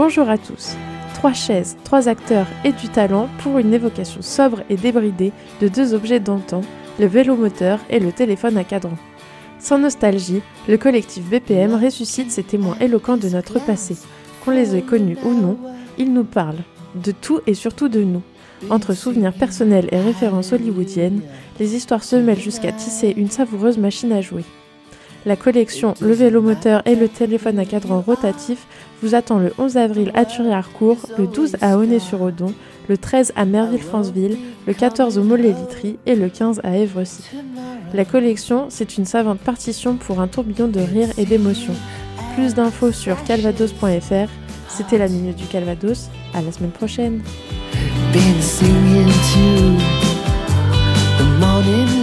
Bonjour à tous. 3 chaises, 3 acteurs et du talent pour une évocation sobre et débridée de 2 objets d'antan, le vélomoteur et le téléphone à cadran. Sans nostalgie, le collectif BPM ressuscite ces témoins éloquents de notre passé. Qu'on les ait connus ou non, ils nous parlent de tout et surtout de nous. Entre souvenirs personnels et références hollywoodiennes, les histoires se mêlent jusqu'à tisser une savoureuse machine à jouer. La collection Le Vélomoteur et le téléphone à cadran rotatif vous attend le 11 avril à Thury-Harcourt, le 12 à Aunay-sur-Odon, le 13 à Merville-Franceville, le 14 au Mollet-Litry et le 15 à Évrecy. La collection, c'est une savante partition pour un tourbillon de rire et d'émotion. Plus d'infos sur calvados.fr. C'était la Minute du Calvados. À la semaine prochaine.